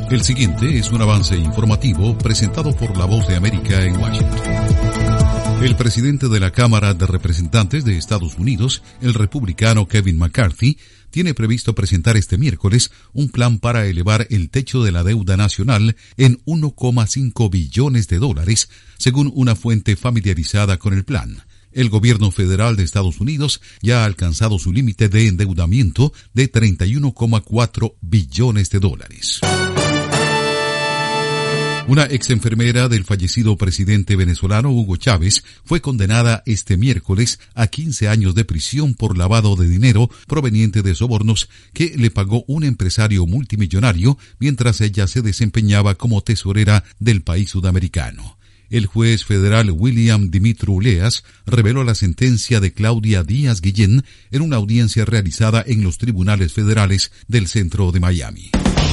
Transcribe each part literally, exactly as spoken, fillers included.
El siguiente es un avance informativo presentado por La Voz de América en Washington. El presidente de la Cámara de Representantes de Estados Unidos, el republicano Kevin McCarthy, tiene previsto presentar este miércoles un plan para elevar el techo de la deuda nacional en uno coma cinco billones de dólares, según una fuente familiarizada con el plan. El gobierno federal de Estados Unidos ya ha alcanzado su límite de endeudamiento de treinta y uno coma cuatro billones de dólares. Una ex enfermera del fallecido presidente venezolano Hugo Chávez fue condenada este miércoles a quince años de prisión por lavado de dinero proveniente de sobornos que le pagó un empresario multimillonario mientras ella se desempeñaba como tesorera del país sudamericano. El juez federal William Dimitru Leas reveló la sentencia de Claudia Díaz Guillén en una audiencia realizada en los tribunales federales del centro de Miami.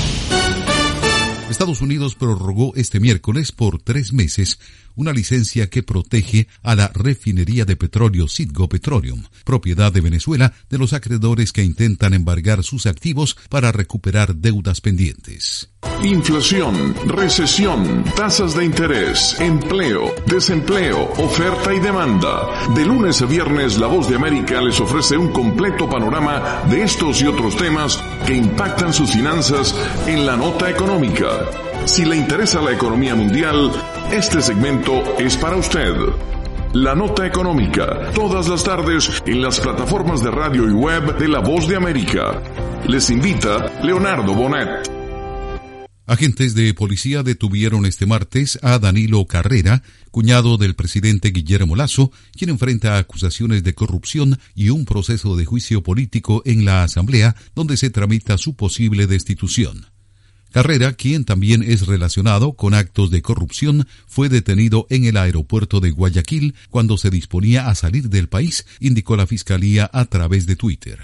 Estados Unidos prorrogó este miércoles por tres meses una licencia que protege a la refinería de petróleo Citgo Petroleum, propiedad de Venezuela, de los acreedores que intentan embargar sus activos para recuperar deudas pendientes. Inflación, recesión, tasas de interés, empleo, desempleo, oferta y demanda. De lunes a viernes, La Voz de América les ofrece un completo panorama de estos y otros temas que impactan sus finanzas en la nota económica. Si le interesa la economía mundial, este segmento es para usted. La nota económica, todas las tardes en las plataformas de radio y web de La Voz de América. Les invita Leonardo Bonet. Agentes de policía detuvieron este martes a Danilo Carrera, cuñado del presidente Guillermo Lasso, quien enfrenta acusaciones de corrupción y un proceso de juicio político en la Asamblea, donde se tramita su posible destitución. Carrera, quien también es relacionado con actos de corrupción, fue detenido en el aeropuerto de Guayaquil cuando se disponía a salir del país, indicó la Fiscalía a través de Twitter.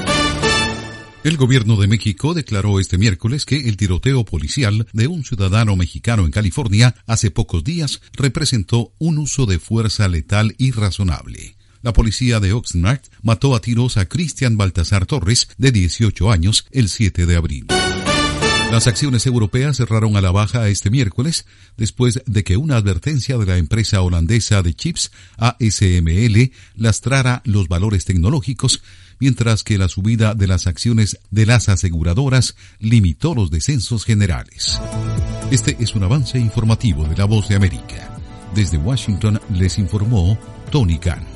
El gobierno de México declaró este miércoles que el tiroteo policial de un ciudadano mexicano en California hace pocos días representó un uso de fuerza letal irrazonable. La policía de Oxnard mató a tiros a Cristian Baltasar Torres, de dieciocho años, el siete de abril. Las acciones europeas cerraron a la baja este miércoles después de que una advertencia de la empresa holandesa de chips A S M L lastrara los valores tecnológicos, mientras que la subida de las acciones de las aseguradoras limitó los descensos generales. Este es un avance informativo de La Voz de América. Desde Washington les informó Tony Cano.